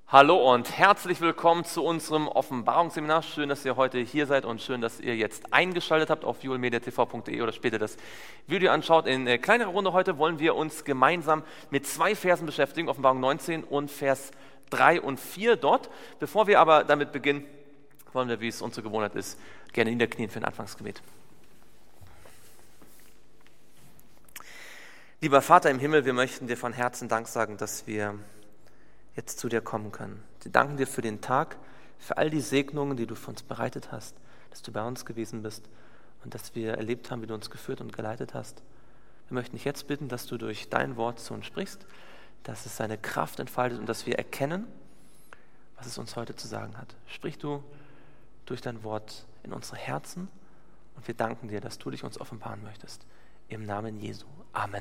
Hallo und herzlich willkommen zu unserem Offenbarungsseminar. Schön, dass ihr heute hier seid und schön, dass ihr jetzt eingeschaltet habt auf julmediatv.de oder später das Video anschaut. In kleinerer Runde heute wollen wir uns gemeinsam mit zwei Versen beschäftigen, Offenbarung 19 und Vers 3 und 4 dort. Bevor wir aber damit beginnen, wollen wir, wie es unsere Gewohnheit ist, gerne niederknien für ein Anfangsgebet. Lieber Vater im Himmel, wir möchten dir von Herzen Dank sagen, dass wir jetzt zu dir kommen können. Wir danken dir für den Tag, für all die Segnungen, die du für uns bereitet hast, dass du bei uns gewesen bist und dass wir erlebt haben, wie du uns geführt und geleitet hast. Wir möchten dich jetzt bitten, dass du durch dein Wort zu uns sprichst, dass es seine Kraft entfaltet und dass wir erkennen, was es uns heute zu sagen hat. Sprich du durch dein Wort in unsere Herzen und wir danken dir, dass du dich uns offenbaren möchtest. Im Namen Jesu. Amen.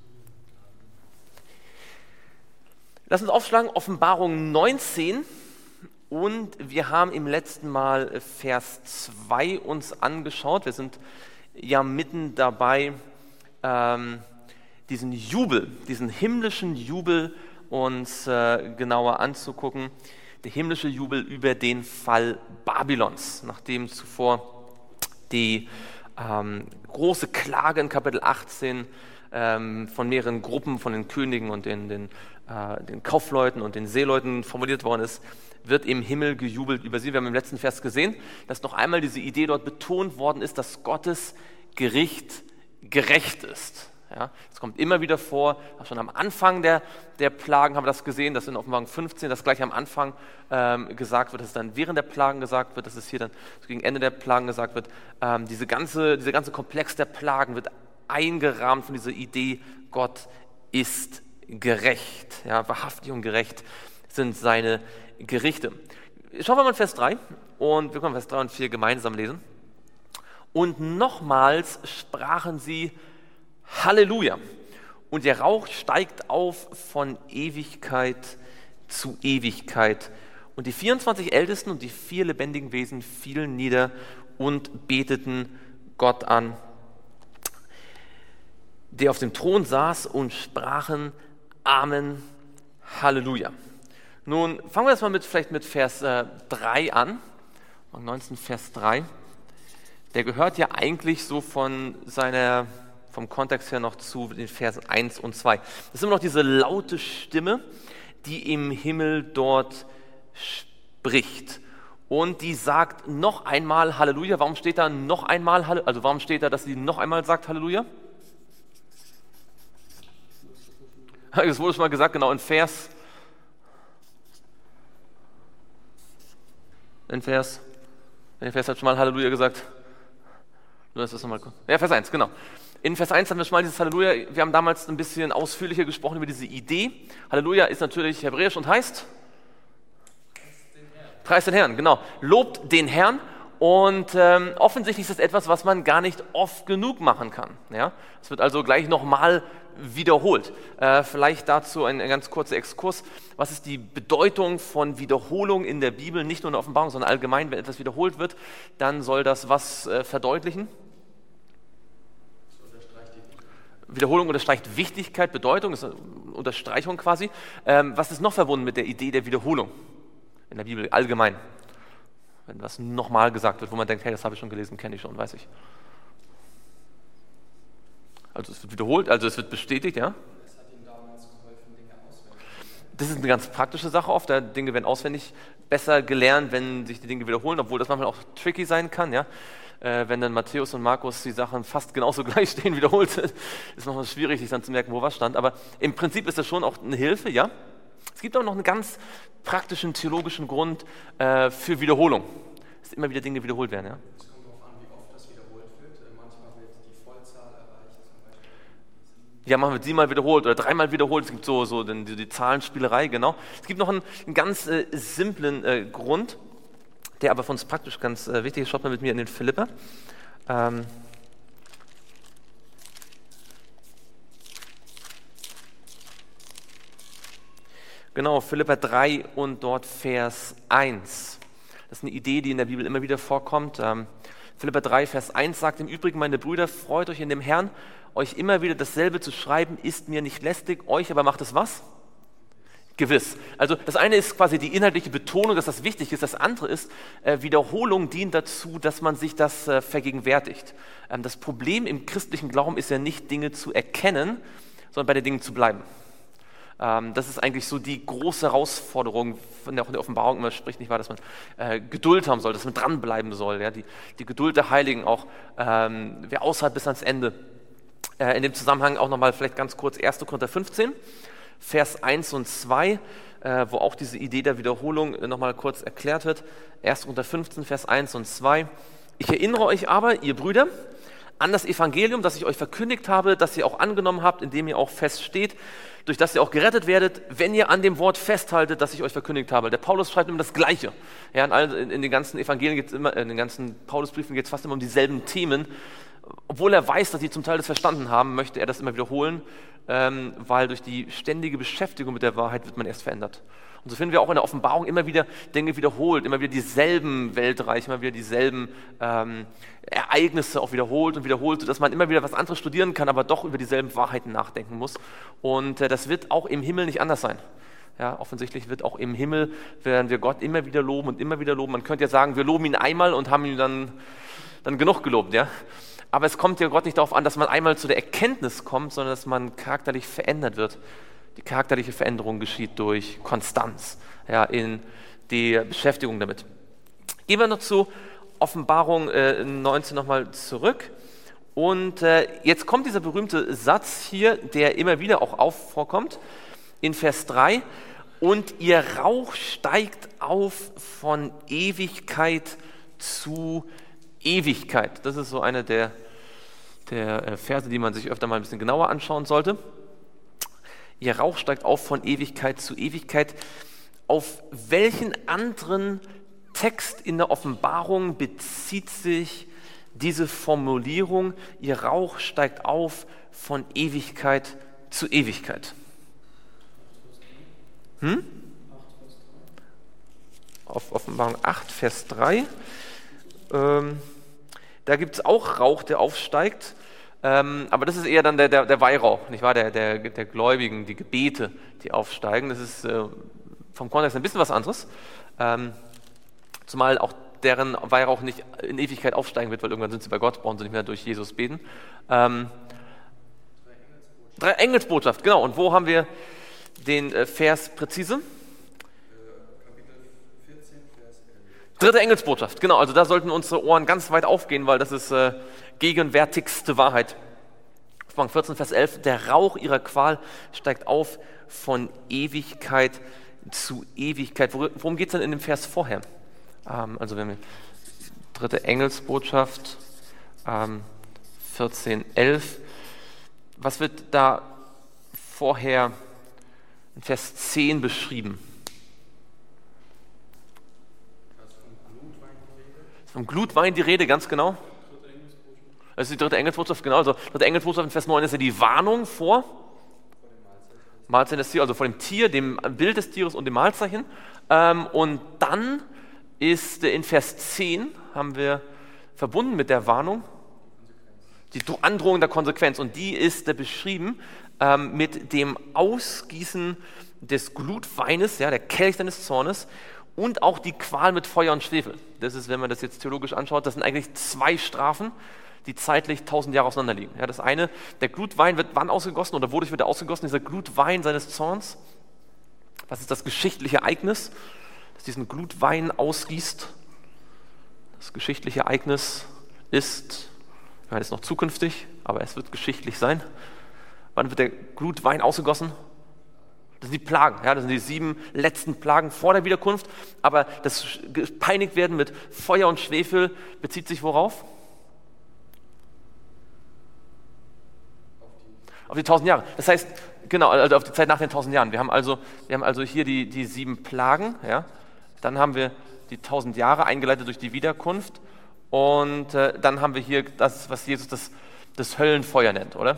Lass uns aufschlagen, Offenbarung 19 und wir haben im letzten Mal Vers 2 uns angeschaut. Wir sind ja mitten dabei, diesen Jubel, diesen himmlischen Jubel uns genauer anzugucken. Der himmlische Jubel über den Fall Babylons, nachdem zuvor die große Klage in Kapitel 18 von mehreren Gruppen, von den Königen und den Kaufleuten und den Seeleuten formuliert worden ist, wird im Himmel gejubelt über sie. Wir haben im letzten Vers gesehen, dass noch einmal diese Idee dort betont worden ist, dass Gottes Gericht gerecht ist. Ja, es kommt immer wieder vor, auch schon am Anfang der Plagen haben wir das gesehen, dass in Offenbarung 15 das gleich am Anfang gesagt wird, dass es dann während der Plagen gesagt wird, dass es hier dann gegen Ende der Plagen gesagt wird. Dieser ganze Komplex der Plagen wird eingerahmt von dieser Idee, Gott ist gerecht, ja, wahrhaftig und gerecht sind seine Gerichte. Schauen wir mal in Vers 3 und wir können Vers 3 und 4 gemeinsam lesen. Und nochmals sprachen sie Halleluja. Und der Rauch steigt auf von Ewigkeit zu Ewigkeit. Und die 24 Ältesten und die 4 lebendigen Wesen fielen nieder und beteten Gott an, der auf dem Thron saß, und sprachen Amen, Halleluja. Nun fangen wir jetzt mal vielleicht mit Vers 3 an, 19 Vers 3. Der gehört ja eigentlich so vom Kontext her noch zu den Versen 1 und 2. Das ist immer noch diese laute Stimme, die im Himmel dort spricht. Und die sagt noch einmal Halleluja. Warum steht da noch einmal Halleluja? Also warum steht da, dass sie noch einmal sagt Halleluja? Das wurde schon mal gesagt, genau, in Vers hat schon mal Halleluja gesagt. Ja, Vers 1, genau. In Vers 1 haben wir schon mal dieses Halleluja. Wir haben damals ein bisschen ausführlicher gesprochen über diese Idee. Halleluja ist natürlich hebräisch und heißt? Preist den Herrn, genau. Lobt den Herrn. Und offensichtlich ist das etwas, was man gar nicht oft genug machen kann. Ja? Es wird also gleich nochmal wiederholt. Vielleicht dazu ein ganz kurzer Exkurs. Was ist die Bedeutung von Wiederholung in der Bibel? Nicht nur in der Offenbarung, sondern allgemein, wenn etwas wiederholt wird, dann soll das was verdeutlichen? Wiederholung unterstreicht Wichtigkeit, Bedeutung, ist eine Unterstreichung quasi. Was ist noch verbunden mit der Idee der Wiederholung in der Bibel allgemein? Wenn was nochmal gesagt wird, wo man denkt, hey, das habe ich schon gelesen, kenne ich schon, weiß ich. Also es wird wiederholt, also es wird bestätigt, ja? Es hat ihm damals geholfen, Dinge auswendig zu lernen. Das ist eine ganz praktische Sache oft, Dinge werden auswendig besser gelernt, wenn sich die Dinge wiederholen, obwohl das manchmal auch tricky sein kann, ja? Wenn dann Matthäus und Markus die Sachen fast genauso gleich stehen, wiederholt sind, ist manchmal schwierig, sich dann zu merken, wo was stand. Aber im Prinzip ist das schon auch eine Hilfe, ja? Es gibt auch noch einen ganz praktischen theologischen Grund für Wiederholung, dass immer wieder Dinge wiederholt werden. Ja? Es kommt darauf an, wie oft das wiederholt wird. Manchmal wird die Vollzahl erreicht, zum Beispiel. Ja, manchmal wird 7-mal wiederholt oder 3-mal wiederholt. Es gibt so die Zahlenspielerei, genau. Es gibt noch einen ganz simplen Grund, der aber für uns praktisch ganz wichtig ist. Schaut mal mit mir in den Philipper. Genau, Philipper 3 und dort Vers 1. Das ist eine Idee, die in der Bibel immer wieder vorkommt. Philipper 3, Vers 1 sagt: Im Übrigen, meine Brüder, freut euch in dem Herrn. Euch immer wieder dasselbe zu schreiben, ist mir nicht lästig. Euch aber macht es was? Gewiss. Also das eine ist quasi die inhaltliche Betonung, dass das wichtig ist. Das andere ist, Wiederholung dient dazu, dass man sich das vergegenwärtigt. Das Problem im christlichen Glauben ist ja nicht, Dinge zu erkennen, sondern bei den Dingen zu bleiben. Das ist eigentlich so die große Herausforderung, von der auch in der Offenbarung immer spricht, nicht wahr, dass man Geduld haben soll, dass man dranbleiben soll. Ja? Die Geduld der Heiligen auch, wer aushält bis ans Ende. In dem Zusammenhang auch nochmal vielleicht ganz kurz 1. Korinther 15, Vers 1 und 2, wo auch diese Idee der Wiederholung nochmal kurz erklärt wird. 1. Korinther 15, Vers 1 und 2. Ich erinnere euch aber, ihr Brüder, an das Evangelium, das ich euch verkündigt habe, das ihr auch angenommen habt, in dem ihr auch feststeht, durch das ihr auch gerettet werdet, wenn ihr an dem Wort festhaltet, das ich euch verkündigt habe. Der Paulus schreibt immer das Gleiche. Ja, in den ganzen Evangelien geht es immer, in den ganzen Paulusbriefen geht es fast immer um dieselben Themen. Obwohl er weiß, dass sie zum Teil das verstanden haben, möchte er das immer wiederholen, weil durch die ständige Beschäftigung mit der Wahrheit wird man erst verändert. Und so finden wir auch in der Offenbarung immer wieder Dinge wiederholt, immer wieder dieselben Weltreiche, immer wieder dieselben Ereignisse auch wiederholt und wiederholt, sodass man immer wieder was anderes studieren kann, aber doch über dieselben Wahrheiten nachdenken muss. Und das wird auch im Himmel nicht anders sein. Ja, offensichtlich wird auch im Himmel, werden wir Gott immer wieder loben und immer wieder loben. Man könnte ja sagen, wir loben ihn einmal und haben ihn dann genug gelobt, ja. Aber es kommt ja Gott nicht darauf an, dass man einmal zu der Erkenntnis kommt, sondern dass man charakterlich verändert wird. Die charakterliche Veränderung geschieht durch Konstanz, ja, in der Beschäftigung damit. Gehen wir noch zu Offenbarung 19 nochmal zurück. Und jetzt kommt dieser berühmte Satz hier, der immer wieder auch vorkommt, in Vers 3. Und ihr Rauch steigt auf von Ewigkeit zu Ewigkeit. Das ist so eine der Verse, die man sich öfter mal ein bisschen genauer anschauen sollte. Ihr Rauch steigt auf von Ewigkeit zu Ewigkeit. Auf welchen anderen Text in der Offenbarung bezieht sich diese Formulierung, ihr Rauch steigt auf von Ewigkeit zu Ewigkeit? Auf Offenbarung 8, Vers 3. Da gibt es auch Rauch, der aufsteigt, aber das ist eher dann der Weihrauch, nicht wahr? Der Gläubigen, die Gebete, die aufsteigen. Das ist vom Kontext ein bisschen was anderes, zumal auch deren Weihrauch nicht in Ewigkeit aufsteigen wird, weil irgendwann sind sie bei Gott, brauchen sie nicht mehr durch Jesus beten. Drei Engelsbotschaft, genau. Und wo haben wir den Vers präzise? Dritte Engelsbotschaft, genau, also da sollten unsere Ohren ganz weit aufgehen, weil das ist gegenwärtigste Wahrheit. Offenbarung 14, Vers 11, der Rauch ihrer Qual steigt auf von Ewigkeit zu Ewigkeit. Worum geht es denn in dem Vers vorher? Also wenn wir dritte Engelsbotschaft, 14, 11, was wird da vorher in Vers 10 beschrieben? Vom Glutwein die Rede, ganz genau. Das ist die dritte Engelsbotschaft, genau. Also dritte Engelsbotschaft in Vers 9 ist ja die Warnung vor Mahlzeichen des Tieres, also vor dem Tier, dem Bild des Tieres und dem Mahlzeichen. Und dann ist in Vers 10, haben wir verbunden mit der Warnung, die Androhung der Konsequenz. Und die ist beschrieben mit dem Ausgießen des Glutweines, ja, der Kelch deines Zornes, und auch die Qual mit Feuer und Schwefel. Das ist, wenn man das jetzt theologisch anschaut, das sind eigentlich zwei Strafen, die zeitlich 1000 Jahre auseinander liegen. Ja, das eine, der Glutwein wird wann ausgegossen oder wodurch wird er ausgegossen? Dieser Glutwein seines Zorns. Was ist das geschichtliche Ereignis, das diesen Glutwein ausgießt? Das geschichtliche Ereignis ist noch zukünftig, aber es wird geschichtlich sein. Wann wird der Glutwein ausgegossen? Das sind die Plagen, ja, das sind die 7 letzten Plagen vor der Wiederkunft. Aber das gepeinigt werden mit Feuer und Schwefel bezieht sich worauf? Auf die 1000 Jahre. Das heißt, genau, also auf die Zeit nach den 1000 Jahren. Wir haben also hier die 7 Plagen, ja. Dann haben wir die 1000 Jahre eingeleitet durch die Wiederkunft. Und dann haben wir hier das, was Jesus das Höllenfeuer nennt, oder?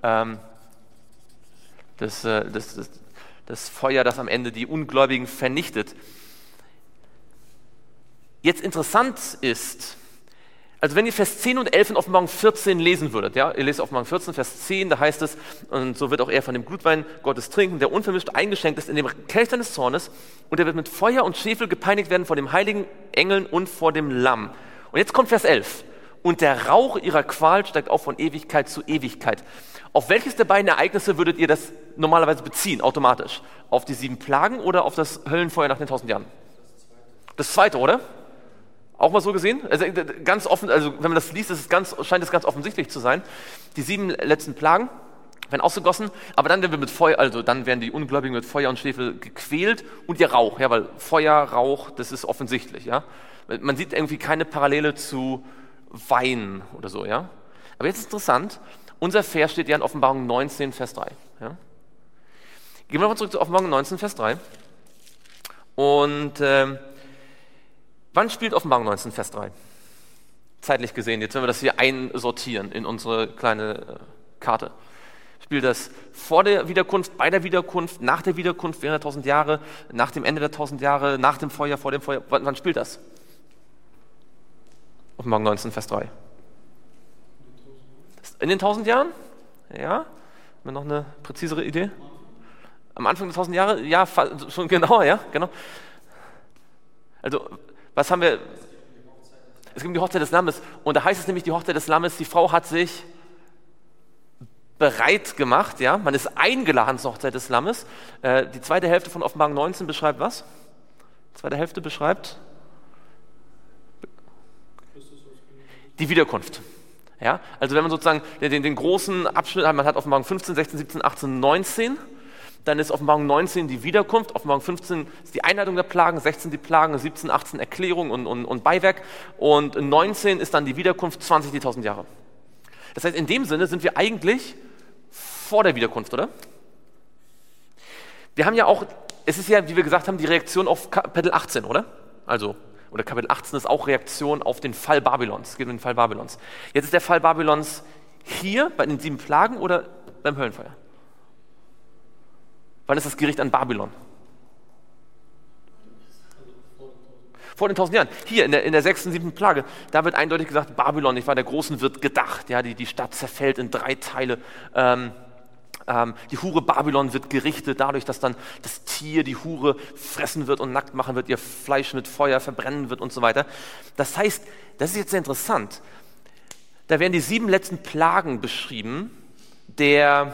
Das Feuer, das am Ende die Ungläubigen vernichtet. Jetzt interessant ist, Also wenn ihr Vers 10 und 11 in Offenbarung 14 lesen würdet, ja, ihr lest Offenbarung 14, Vers 10, da heißt es, und so wird auch er von dem Blutwein Gottes trinken, der unvermischt eingeschenkt ist in dem Kelch seines Zornes, und er wird mit Feuer und Schwefel gepeinigt werden vor dem heiligen Engeln und vor dem Lamm. Und jetzt kommt Vers 11. Und der Rauch ihrer Qual steigt auf von Ewigkeit zu Ewigkeit. Auf welches der beiden Ereignisse würdet ihr das normalerweise beziehen, automatisch? Auf die 7 Plagen oder auf das Höllenfeuer nach den 1000 Jahren? Das zweite, oder? Auch mal so gesehen? Also ganz offen, also wenn man das liest, scheint es ganz offensichtlich zu sein. Die 7 letzten Plagen werden ausgegossen, aber dann dann werden die Ungläubigen mit Feuer und Schwefel gequält und ihr Rauch, ja, weil Feuer, Rauch, das ist offensichtlich, ja. Man sieht irgendwie keine Parallele zu Wein oder so, ja. Aber jetzt ist interessant, unser Vers steht ja in Offenbarung 19, Vers 3. Ja? Gehen wir nochmal zurück zu Offenbarung 19, Vers 3. Und wann spielt Offenbarung 19, Vers 3? Zeitlich gesehen, jetzt wenn wir das hier einsortieren in unsere kleine Karte. Spielt das vor der Wiederkunft, bei der Wiederkunft, nach der Wiederkunft, während der 1000 Jahre, nach dem Ende der 1000 Jahre, nach dem Feuer, vor dem Feuer? Wann spielt das? Offenbarung 19, Vers 3. In den 1000 Jahren? Ja? Haben wir noch eine präzisere Idee? Am Anfang der 1000 Jahre? Ja, schon genauer, ja, genau. Also, was haben wir? Es gibt die Hochzeit des Lammes. Und da heißt es nämlich, die Hochzeit des Lammes, die Frau hat sich bereit gemacht, ja, man ist eingeladen zur Hochzeit des Lammes. Die zweite Hälfte von Offenbarung 19 beschreibt was? Die zweite Hälfte beschreibt die Wiederkunft. Ja, also wenn man sozusagen den großen Abschnitt hat, man hat Offenbarung 15, 16, 17, 18, 19, dann ist Offenbarung 19 die Wiederkunft, Offenbarung 15 ist die Einleitung der Plagen, 16 die Plagen, 17, 18 Erklärung und Beiwerk und 19 ist dann die Wiederkunft, 20 die 1000 Jahre. Das heißt, in dem Sinne sind wir eigentlich vor der Wiederkunft, oder? Wir haben ja auch, es ist ja, wie wir gesagt haben, die Reaktion auf Kapitel 18, oder? Oder Kapitel 18 ist auch Reaktion auf den Fall Babylons. Es geht um den Fall Babylons. Jetzt ist der Fall Babylons hier bei den 7 Plagen oder beim Höllenfeuer? Wann ist das Gericht an Babylon? Vor den 1000 Jahren. Hier in der 6. und 7. Plage, da wird eindeutig gesagt, Babylon, nicht wahr, der Großen wird gedacht. Ja, die Stadt zerfällt in 3 Teile. Die Hure Babylon wird gerichtet, dadurch, dass dann das Tier, die Hure, fressen wird und nackt machen wird, ihr Fleisch mit Feuer verbrennen wird und so weiter. Das heißt, das ist jetzt sehr interessant, da werden die 7 letzten Plagen beschrieben, die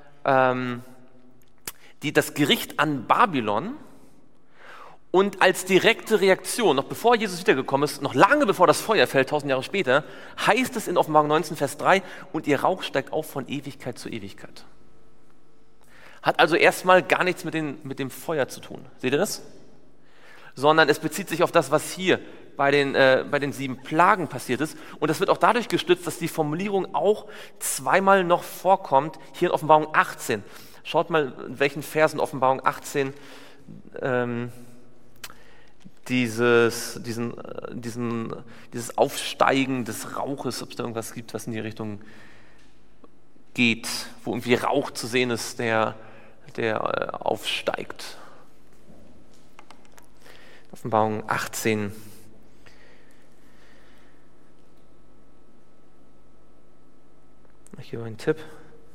das Gericht an Babylon und als direkte Reaktion, noch bevor Jesus wiedergekommen ist, noch lange bevor das Feuer fällt, 1000 Jahre später, heißt es in Offenbarung 19, Vers 3, und ihr Rauch steigt auf von Ewigkeit zu Ewigkeit. Hat also erstmal gar nichts mit dem Feuer zu tun. Seht ihr das? Sondern es bezieht sich auf das, was hier bei den 7 Plagen passiert ist. Und das wird auch dadurch gestützt, dass die Formulierung auch zweimal noch vorkommt, hier in Offenbarung 18. Schaut mal, in welchen Versen Offenbarung 18 dieses Aufsteigen des Rauches, ob es da irgendwas gibt, was in die Richtung geht, wo irgendwie Rauch zu sehen ist, der aufsteigt. Offenbarung 18. Hier ein Tipp.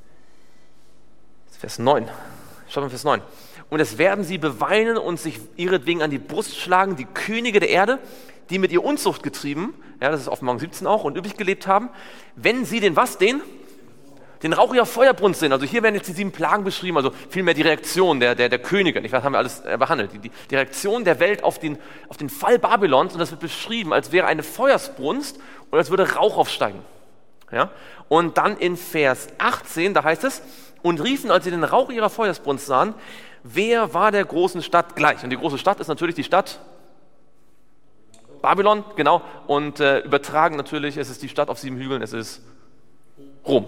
Vers 9. Schaut mal Vers 9. Und es werden sie beweinen und sich ihretwegen an die Brust schlagen, die Könige der Erde, die mit ihr Unzucht getrieben, ja, das ist Offenbarung 17 auch, und übrig gelebt haben, wenn sie den Rauch ihrer Feuerbrunst sehen. Also hier werden jetzt die 7 Plagen beschrieben, also vielmehr die Reaktion der Könige, nicht? Was haben wir alles behandelt? Die Reaktion der Welt auf den Fall Babylons, und das wird beschrieben, als wäre eine Feuersbrunst und als würde Rauch aufsteigen. Ja? Und dann in Vers 18, da heißt es, und riefen, als sie den Rauch ihrer Feuersbrunst sahen, wer war der großen Stadt gleich? Und die große Stadt ist natürlich die Stadt Babylon, genau, und übertragen natürlich, es ist die Stadt auf 7 Hügeln, es ist Rom.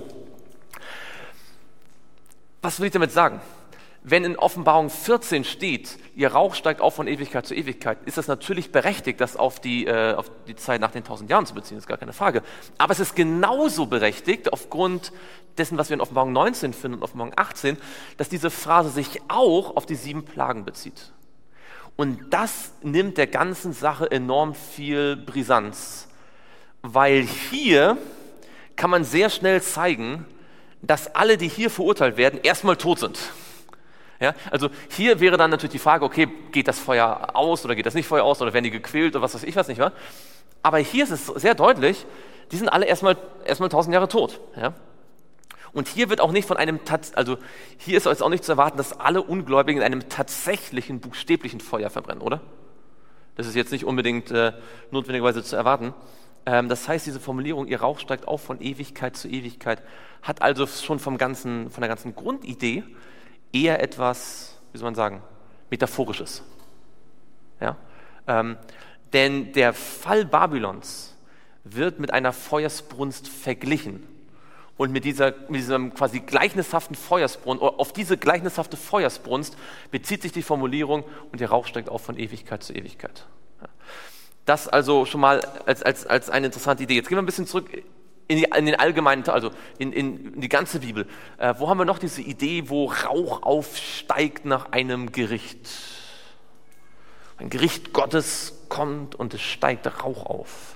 Was will ich damit sagen? Wenn in Offenbarung 14 steht, ihr Rauch steigt auf von Ewigkeit zu Ewigkeit, ist das natürlich berechtigt, das auf die Zeit nach den 1000 Jahren zu beziehen, ist gar keine Frage. Aber es ist genauso berechtigt, aufgrund dessen, was wir in Offenbarung 19 finden und Offenbarung 18, dass diese Phrase sich auch auf die 7 Plagen bezieht. Und das nimmt der ganzen Sache enorm viel Brisanz. weil hier kann man sehr schnell zeigen, dass alle, die hier verurteilt werden, erstmal tot sind. Ja, also hier wäre dann natürlich die Frage, okay, geht das Feuer aus oder geht das nicht Feuer aus oder werden die gequält oder was weiß ich was, nicht wahr? Aber hier ist es sehr deutlich, die sind alle erstmal 1000 Jahre tot. Ja? Und hier wird auch nicht von einem, also hier ist jetzt auch nicht zu erwarten, dass alle Ungläubigen in einem tatsächlichen, buchstäblichen Feuer verbrennen, oder? Das ist jetzt nicht unbedingt notwendigerweise zu erwarten. Das heißt, diese Formulierung, ihr Rauch steigt auf von Ewigkeit zu Ewigkeit, hat also schon von der ganzen Grundidee eher etwas, wie soll man sagen, Metaphorisches. Ja? Denn der Fall Babylons wird mit einer Feuersbrunst verglichen. Und mit diesem quasi gleichnishaften Feuersbrunst, auf diese gleichnishafte Feuersbrunst bezieht sich die Formulierung und der Rauch steigt auf von Ewigkeit zu Ewigkeit. Ja. Das also schon mal als eine interessante Idee. Jetzt gehen wir ein bisschen zurück in den allgemeinen, also in die ganze Bibel. Wo haben wir noch diese Idee, wo Rauch aufsteigt nach einem Gericht? Ein Gericht Gottes kommt und es steigt Rauch auf.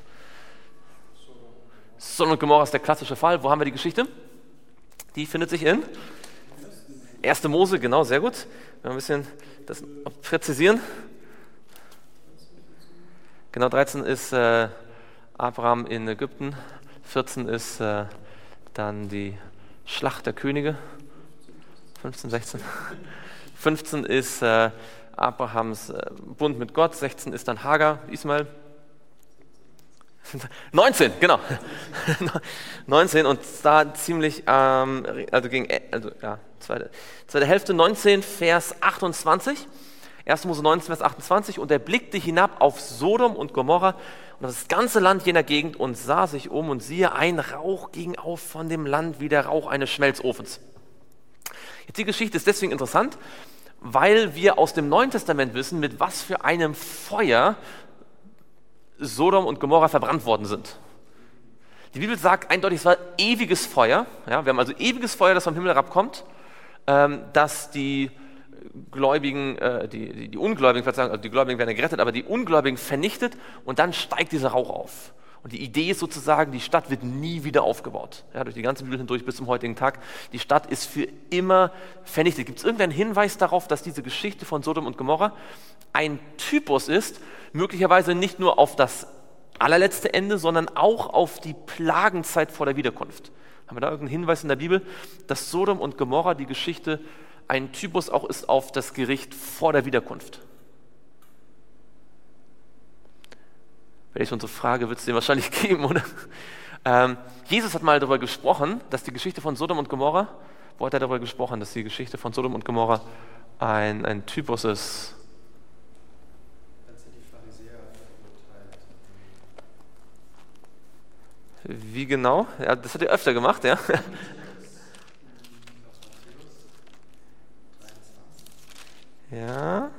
Sodom und Gomorra ist der klassische Fall. Wo haben wir die Geschichte? Die findet sich in 1. Mose, genau, sehr gut. Wir ein bisschen das präzisieren. Genau, 13 ist Abraham in Ägypten. 14 ist dann die Schlacht der Könige. 15, 16. 15 ist Abrahams Bund mit Gott. 16 ist dann Hagar, Ismael. 19, genau. 19 und da ziemlich, zweite Hälfte, 19, Vers 28. 1. Mose 19, Vers 28. Und er blickte hinab auf Sodom und Gomorra und das ganze Land jener Gegend und sah sich um und siehe, ein Rauch ging auf von dem Land wie der Rauch eines Schmelzofens. Jetzt die Geschichte ist deswegen interessant, weil wir aus dem Neuen Testament wissen, mit was für einem Feuer Sodom und Gomorra verbrannt worden sind. Die Bibel sagt eindeutig, es war ewiges Feuer. Ja, wir haben also ewiges Feuer, das vom Himmel herabkommt, dass die Gläubigen, die Ungläubigen, also die Gläubigen werden gerettet, aber die Ungläubigen vernichtet und dann steigt dieser Rauch auf. Und die Idee ist sozusagen, die Stadt wird nie wieder aufgebaut. Ja, durch die ganze Bibel hindurch bis zum heutigen Tag. Die Stadt ist für immer vernichtet. Gibt es irgendeinen Hinweis darauf, dass diese Geschichte von Sodom und Gomorra ein Typus ist, möglicherweise nicht nur auf das allerletzte Ende, sondern auch auf die Plagenzeit vor der Wiederkunft? Haben wir da irgendeinen Hinweis in der Bibel, dass Sodom und Gomorra die Geschichte ein Typus auch ist auf das Gericht vor der Wiederkunft? Wenn ich unsere Frage, wird es den wahrscheinlich geben, oder? Jesus hat mal darüber gesprochen, dass die Geschichte von Sodom und Gomorra, wo hat er darüber gesprochen, dass die Geschichte von Sodom und Gomorra ein Typus ist? Als er die Pharisäer verurteilt. Wie genau? Ja, das hat er öfter gemacht, ja. Ja.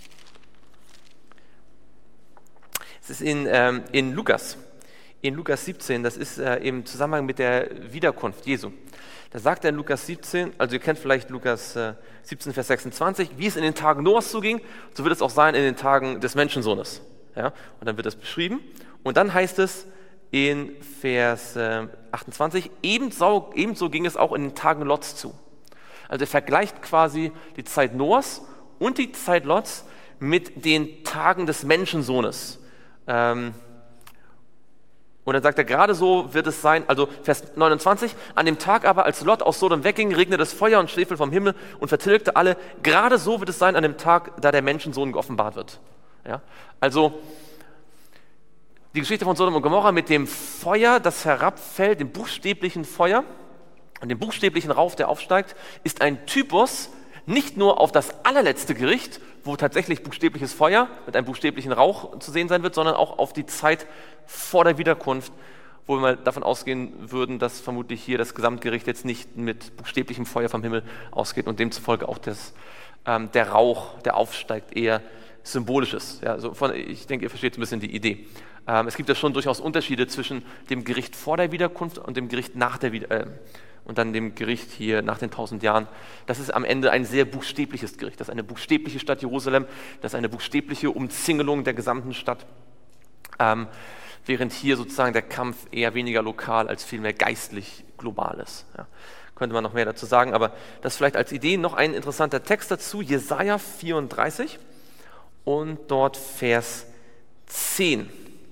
Es ist in Lukas 17, das ist im Zusammenhang mit der Wiederkunft Jesu. Da sagt er in Lukas 17, also ihr kennt vielleicht Lukas 17, Vers 26, wie es in den Tagen Noahs zuging, so wird es auch sein in den Tagen des Menschensohnes. Ja? Und dann wird das beschrieben. Und dann heißt es in Vers 28, ebenso ging es auch in den Tagen Lots zu. Also er vergleicht quasi die Zeit Noahs und die Zeit Lots mit den Tagen des Menschensohnes. Und dann sagt er, gerade so wird es sein, also Vers 29, an dem Tag aber, als Lot aus Sodom wegging, regnete das Feuer und Schwefel vom Himmel und vertilgte alle. Gerade so wird es sein an dem Tag, da der Menschensohn geoffenbart wird. Ja? Also die Geschichte von Sodom und Gomorra mit dem Feuer, das herabfällt, dem buchstäblichen Feuer und dem buchstäblichen Rauch, der aufsteigt, ist ein Typus nicht nur auf das allerletzte Gericht, wo tatsächlich buchstäbliches Feuer mit einem buchstäblichen Rauch zu sehen sein wird, sondern auch auf die Zeit vor der Wiederkunft, wo wir mal davon ausgehen würden, dass vermutlich hier das Gesamtgericht jetzt nicht mit buchstäblichem Feuer vom Himmel ausgeht und demzufolge auch der Rauch, der aufsteigt, eher symbolisch ist. Ja, also ich denke, ihr versteht ein bisschen die Idee. Es gibt ja schon durchaus Unterschiede zwischen dem Gericht vor der Wiederkunft und dem Gericht nach der und dann dem Gericht hier nach den 1000 Jahren. Das ist am Ende ein sehr buchstäbliches Gericht. Das ist eine buchstäbliche Stadt Jerusalem, das ist eine buchstäbliche Umzingelung der gesamten Stadt. während hier sozusagen der Kampf eher weniger lokal als vielmehr geistlich global ist. Ja. Könnte man noch mehr dazu sagen, aber das vielleicht als Idee. Noch ein interessanter Text dazu, Jesaja 34 und dort Vers 10.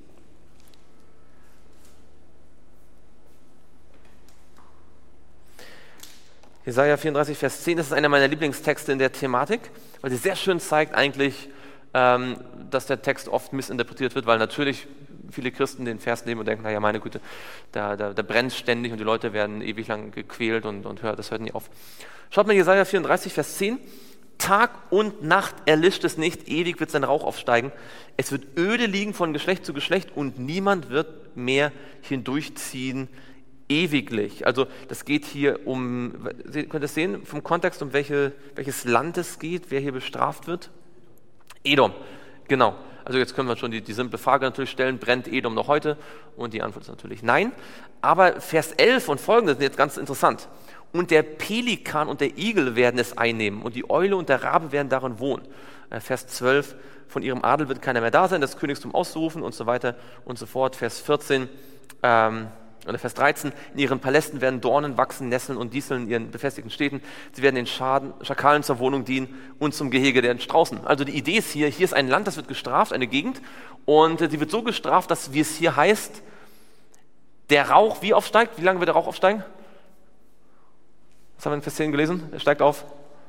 Jesaja 34, Vers 10, das ist einer meiner Lieblingstexte in der Thematik, weil sie sehr schön zeigt eigentlich, dass der Text oft missinterpretiert wird, weil natürlich viele Christen den Vers nehmen und denken, naja, meine Güte, da brennt ständig und die Leute werden ewig lang gequält und das hört nie auf. Schaut mal Jesaja 34, Vers 10. Tag und Nacht erlischt es nicht, ewig wird sein Rauch aufsteigen. Es wird öde liegen von Geschlecht zu Geschlecht und niemand wird mehr hindurchziehen ewiglich. Also das geht hier um, könnt ihr es sehen, vom Kontext, um welches Land es geht, wer hier bestraft wird? Edom, genau. Also jetzt können wir schon die simple Frage natürlich stellen, brennt Edom noch heute? Und die Antwort ist natürlich nein. Aber Vers 11 und folgende sind jetzt ganz interessant. Und der Pelikan und der Igel werden es einnehmen und die Eule und der Rabe werden darin wohnen. Vers 12, von ihrem Adel wird keiner mehr da sein, das Königstum auszurufen und so weiter und so fort. Vers 14, oder Vers 13, in ihren Palästen werden Dornen wachsen, Nesseln und Disteln in ihren befestigten Städten. Sie werden den Schakalen zur Wohnung dienen und zum Gehege der Straußen. Also die Idee ist hier ist ein Land, das wird gestraft, eine Gegend, und sie wird so gestraft, dass, wie es hier heißt, der Rauch wie aufsteigt. Wie lange wird der Rauch aufsteigen? Was haben wir in Vers 10 gelesen? Er steigt auf?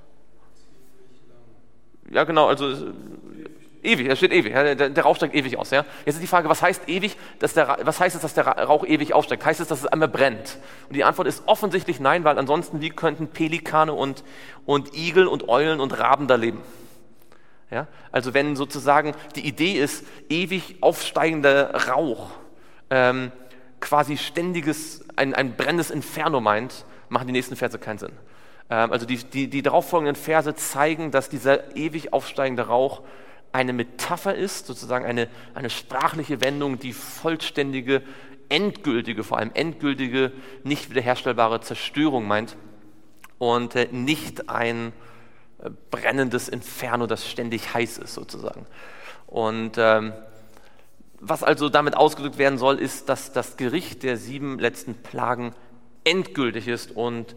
Ja, genau, also ewig, da steht ewig, ja, der Rauch steigt ewig aus. Ja. Jetzt ist die Frage, was heißt ewig? Was heißt es, dass der Rauch ewig aufsteigt? Heißt es, dass es einmal brennt? Und die Antwort ist offensichtlich nein, weil ansonsten, wie könnten Pelikane und Igel und Eulen und Raben da leben? Ja. Also wenn sozusagen die Idee ist, ewig aufsteigender Rauch, quasi ständiges, ein brennendes Inferno meint, machen die nächsten Verse keinen Sinn. Also die darauffolgenden Verse zeigen, dass dieser ewig aufsteigende Rauch eine Metapher ist, sozusagen eine sprachliche Wendung, die vollständige, vor allem endgültige, nicht wiederherstellbare Zerstörung meint und nicht ein brennendes Inferno, das ständig heiß ist sozusagen. Und was also damit ausgedrückt werden soll, ist, dass das Gericht der 7 letzten Plagen endgültig ist und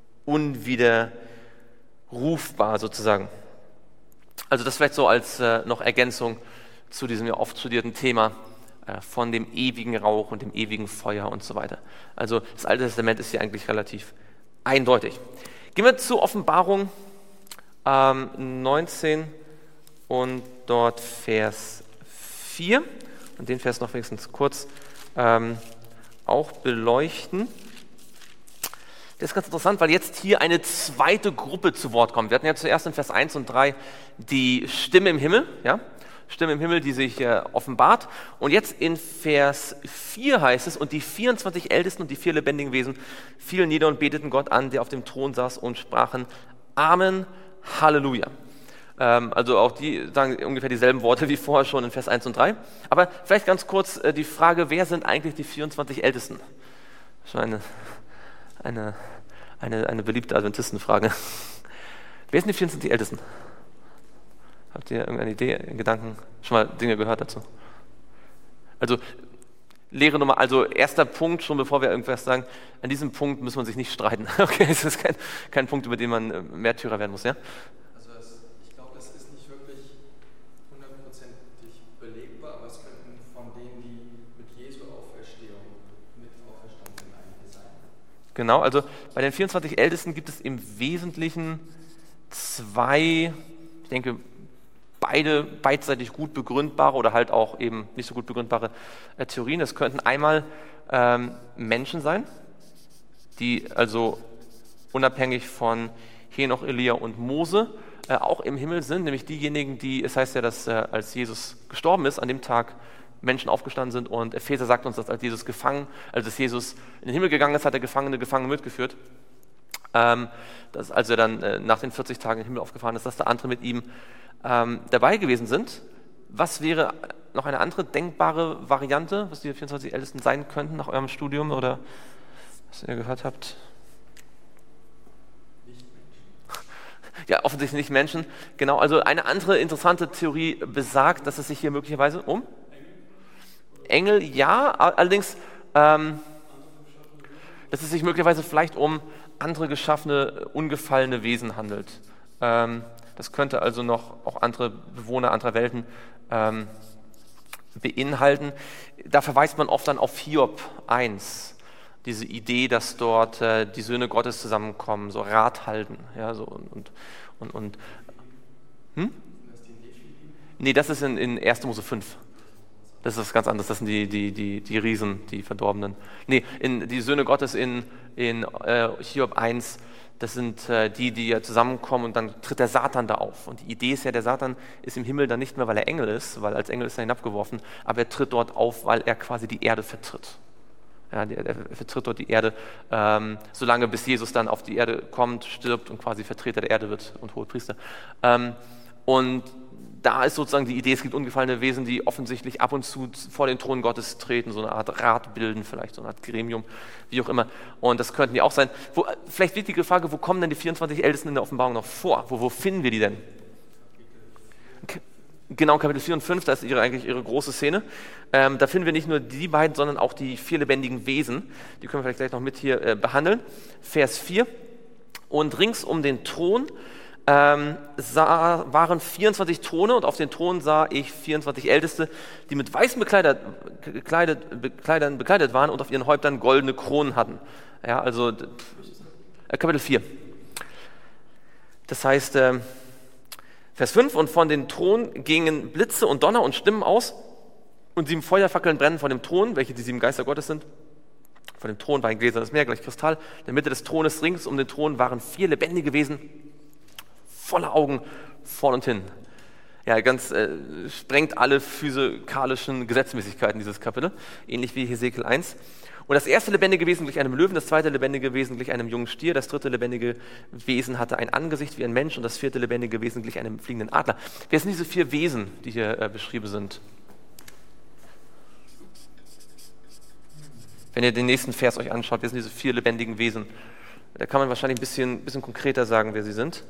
unwiderrufbar sozusagen. Also das vielleicht so als noch Ergänzung zu diesem ja oft studierten Thema von dem ewigen Rauch und dem ewigen Feuer und so weiter. Also das Alte Testament ist hier eigentlich relativ eindeutig. Gehen wir zur Offenbarung 19 und dort Vers 4 und den Vers noch wenigstens kurz auch beleuchten. Das ist ganz interessant, weil jetzt hier eine zweite Gruppe zu Wort kommt. Wir hatten ja zuerst in Vers 1 und 3 die Stimme im Himmel, ja? Stimme im Himmel, die sich offenbart. Und jetzt in Vers 4 heißt es, und die 24 Ältesten und die 4 lebendigen Wesen fielen nieder und beteten Gott an, der auf dem Thron saß, und sprachen Amen, Halleluja. Also auch die sagen ungefähr dieselben Worte wie vorher schon in Vers 1 und 3. Aber vielleicht ganz kurz die Frage, wer sind eigentlich die 24 Ältesten? Schon eine beliebte Adventistenfrage. Wer sind die 24 Ältesten? Habt ihr irgendeine Idee, Gedanken, schon mal Dinge gehört dazu? Also Lehre Nummer, also erster Punkt, schon bevor wir irgendwas sagen, an diesem Punkt muss man sich nicht streiten. Okay, es ist kein Punkt, über den man Märtyrer werden muss, ja? Also ich glaube, das ist nicht wirklich 100%ig belegbar, aber es könnten von denen, die mit Jesu Auferstehung mit auferstanden sind, einige sein. Genau, also bei den 24 Ältesten gibt es im Wesentlichen 2, ich denke, beide beidseitig gut begründbare oder halt auch eben nicht so gut begründbare Theorien. Es könnten einmal Menschen sein, die also unabhängig von Henoch, Elia und Mose auch im Himmel sind, nämlich diejenigen, die, es heißt ja, dass als Jesus gestorben ist, an dem Tag Menschen aufgestanden sind, und Epheser sagt uns, dass als Jesus in den Himmel gegangen ist, hat er Gefangene mitgeführt. Dass, als er dann nach den 40 Tagen in den Himmel aufgefahren ist, dass da andere mit ihm dabei gewesen sind. Was wäre noch eine andere denkbare Variante, was die 24 Ältesten sein könnten nach eurem Studium oder was ihr gehört habt? Nicht Menschen. Ja, offensichtlich nicht Menschen. Genau, also eine andere interessante Theorie besagt, dass es sich hier möglicherweise um Engel, ja, allerdings, dass es sich möglicherweise vielleicht um andere geschaffene, ungefallene Wesen handelt. Das könnte also noch auch andere Bewohner anderer Welten beinhalten. Da verweist man oft dann auf Hiob 1, diese Idee, dass dort die Söhne Gottes zusammenkommen, so Rat halten. Ja, so Nee, das ist in 1. Mose 5. Das ist ganz anderes, das sind die Riesen, die Verdorbenen. Nee, die Söhne Gottes in Hiob 1, das sind die ja zusammenkommen und dann tritt der Satan da auf. Und die Idee ist ja, der Satan ist im Himmel dann nicht mehr, weil er Engel ist, weil als Engel ist er hinabgeworfen, aber er tritt dort auf, weil er quasi die Erde vertritt. Ja, er vertritt dort die Erde, solange bis Jesus dann auf die Erde kommt, stirbt und quasi Vertreter der Erde wird und Hohepriester. Und da ist sozusagen die Idee, es gibt ungefallene Wesen, die offensichtlich ab und zu vor den Thron Gottes treten, so eine Art Rat bilden, vielleicht so eine Art Gremium, wie auch immer. Und das könnten die auch sein. Vielleicht wichtige Frage, wo kommen denn die 24 Ältesten in der Offenbarung noch vor? Wo finden wir die denn? Genau, Kapitel 4 und 5, da ist eigentlich ihre große Szene. Da finden wir nicht nur die beiden, sondern auch die 4 lebendigen Wesen. Die können wir vielleicht gleich noch mit hier behandeln. Vers 4. Und rings um den Thron waren 24 Throne und auf den Thronen sah ich 24 Älteste, die mit weißen Bekleidern bekleidet waren und auf ihren Häuptern goldene Kronen hatten. Ja, also Kapitel 4. Das heißt, Vers 5, und von den Thronen gingen Blitze und Donner und Stimmen aus und 7 Feuerfackeln brennen vor dem Thron, welche die 7 Geister Gottes sind. Vor dem Thron war ein gläsernes Meer, gleich Kristall. In der Mitte des Thrones rings um den Thron waren 4 lebendige Wesen, voller Augen vorn und hin. Ja, ganz sprengt alle physikalischen Gesetzmäßigkeiten dieses Kapitel, ähnlich wie Hesekiel 1. Und das erste lebendige Wesen glich einem Löwen, das zweite lebendige Wesen glich einem jungen Stier, das dritte lebendige Wesen hatte ein Angesicht wie ein Mensch und das vierte lebendige Wesen glich einem fliegenden Adler. Wer sind diese 4 Wesen, die hier beschrieben sind? Wenn ihr den nächsten Vers euch anschaut, wer sind diese 4 lebendigen Wesen? Da kann man wahrscheinlich ein bisschen konkreter sagen, wer sie sind.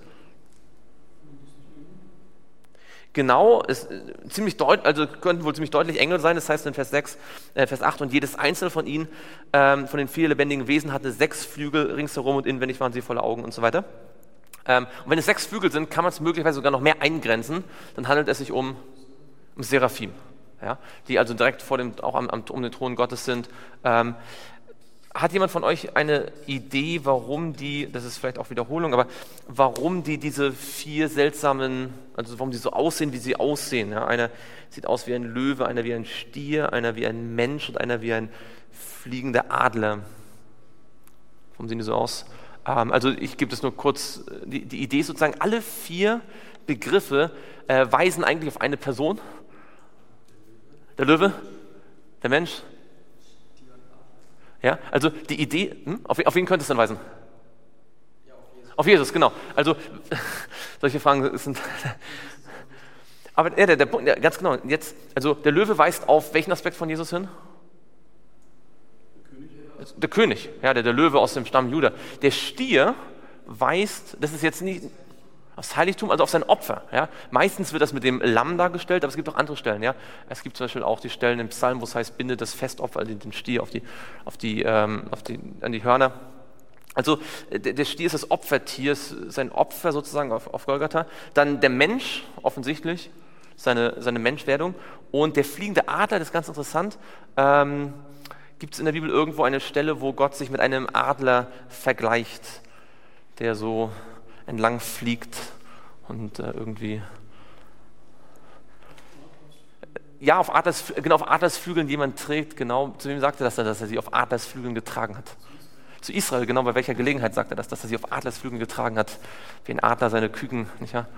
Genau, ist ziemlich deutlich, also könnten wohl ziemlich deutlich Engel sein, das heißt in Vers 8, und jedes einzelne von ihnen, von den 4 lebendigen Wesen, hatte 6 Flügel ringsherum und inwendig waren sie voller Augen und so weiter. Und wenn es 6 Flügel sind, kann man es möglicherweise sogar noch mehr eingrenzen, dann handelt es sich um Seraphim, ja, die also direkt auch um den Thron Gottes sind. Hat jemand von euch eine Idee, warum das ist vielleicht auch Wiederholung, aber warum diese 4 seltsamen, also warum die so aussehen, wie sie aussehen? Ja, einer sieht aus wie ein Löwe, einer wie ein Stier, einer wie ein Mensch und einer wie ein fliegender Adler. Warum sehen die so aus? Also ich gebe das nur kurz, die Idee ist sozusagen, alle 4 Begriffe weisen eigentlich auf eine Person. Der Löwe, der Mensch. Ja, also die Idee, auf wen könnte es denn weisen? Ja, auf Jesus, genau. Also solche Fragen sind. Aber der Punkt, ja, ganz genau. Jetzt, also der Löwe weist auf welchen Aspekt von Jesus hin? Der König, ja, der Löwe aus dem Stamm Juda. Der Stier weist, das ist jetzt nicht aufs Heiligtum, also auf sein Opfer. Ja. Meistens wird das mit dem Lamm dargestellt, aber es gibt auch andere Stellen. Ja. Es gibt zum Beispiel auch die Stellen im Psalm, wo es heißt, bindet das Festopfer, also den Stier an die Hörner. Also der Stier ist das Opfertier, sein Opfer sozusagen auf Golgatha. Dann der Mensch, offensichtlich, seine Menschwerdung. Und der fliegende Adler, das ist ganz interessant, gibt es in der Bibel irgendwo eine Stelle, wo Gott sich mit einem Adler vergleicht, der so entlang fliegt und irgendwie auf Adlersflügeln jemand trägt, genau, zu wem sagt er das denn, dass er sie auf Adlersflügeln getragen hat? Zu Israel, genau, bei welcher Gelegenheit sagt er das, dass er sie auf Adlersflügeln getragen hat, wie ein Adler seine Küken, nicht wahr?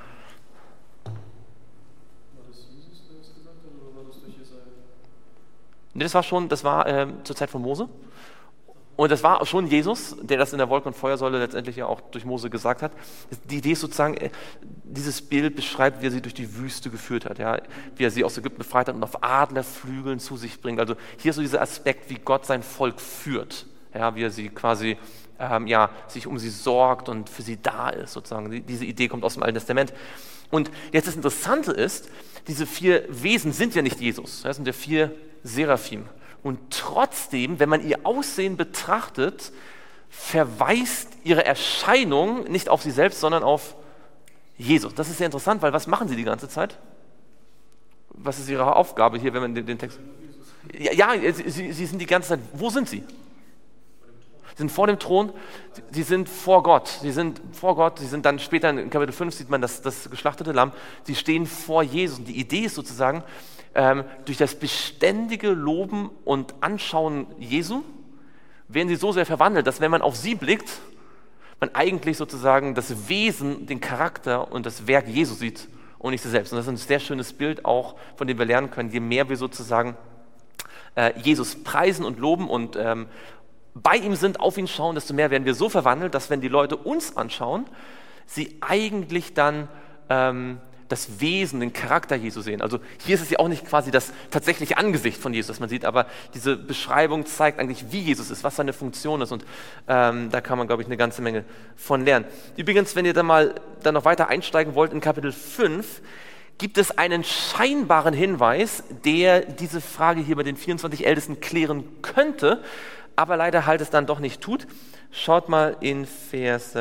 War das Jesus, der das gesagt hat, oder war das durch Jesaja? Nee, das war zur Zeit von Mose. Und das war schon Jesus, der das in der Wolken- und Feuersäule letztendlich ja auch durch Mose gesagt hat. Die Idee ist sozusagen, dieses Bild beschreibt, wie er sie durch die Wüste geführt hat, ja? Wie er sie aus Ägypten befreit hat und auf Adlerflügeln zu sich bringt. Also hier ist so dieser Aspekt, wie Gott sein Volk führt, ja? Wie er sie quasi sich um sie sorgt und für sie da ist sozusagen. Diese Idee kommt aus dem Alten Testament. Und jetzt das Interessante ist, diese 4 Wesen sind ja nicht Jesus, das sind ja 4 Seraphim. Und trotzdem, wenn man ihr Aussehen betrachtet, verweist ihre Erscheinung nicht auf sie selbst, sondern auf Jesus. Das ist sehr interessant, weil was machen sie die ganze Zeit? Was ist ihre Aufgabe hier, wenn man den Text... Ja, sie sind die ganze Zeit... Wo sind sie? Sie sind vor dem Thron, sie sind vor Gott. Sie sind dann später in Kapitel 5 sieht man das geschlachtete Lamm. Sie stehen vor Jesus. Und die Idee ist sozusagen, durch das beständige Loben und Anschauen Jesu werden sie so sehr verwandelt, dass wenn man auf sie blickt, man eigentlich sozusagen das Wesen, den Charakter und das Werk Jesu sieht und nicht sie selbst. Und das ist ein sehr schönes Bild auch, von dem wir lernen können, je mehr wir sozusagen Jesus preisen und loben und bei ihm sind, auf ihn schauen, desto mehr werden wir so verwandelt, dass wenn die Leute uns anschauen, sie eigentlich dann das Wesen, den Charakter Jesu sehen. Also hier ist es ja auch nicht quasi das tatsächliche Angesicht von Jesus, das man sieht, aber diese Beschreibung zeigt eigentlich, wie Jesus ist, was seine Funktion ist und da kann man, glaube ich, eine ganze Menge von lernen. Übrigens, wenn ihr dann noch weiter einsteigen wollt in Kapitel 5, gibt es einen scheinbaren Hinweis, der diese Frage hier bei den 24 Ältesten klären könnte, aber leider halt es dann doch nicht tut. Schaut mal in Vers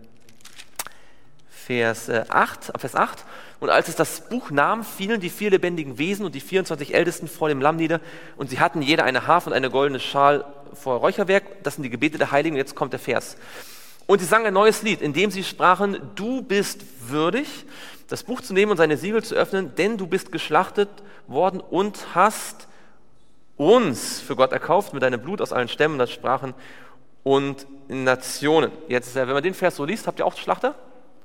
8. Und als es das Buch nahm, fielen die 4 lebendigen Wesen und die 24 Ältesten vor dem Lamm nieder und sie hatten jeder eine Harfe und eine goldene Schal vor Räucherwerk. Das sind die Gebete der Heiligen und jetzt kommt der Vers. Und sie sangen ein neues Lied, in dem sie sprachen, du bist würdig, das Buch zu nehmen und seine Siegel zu öffnen, denn du bist geschlachtet worden und hast uns für Gott erkauft mit deinem Blut aus allen Stämmen, das Sprachen und Nationen. Jetzt, wenn man den Vers so liest, habt ihr auch Schlachter?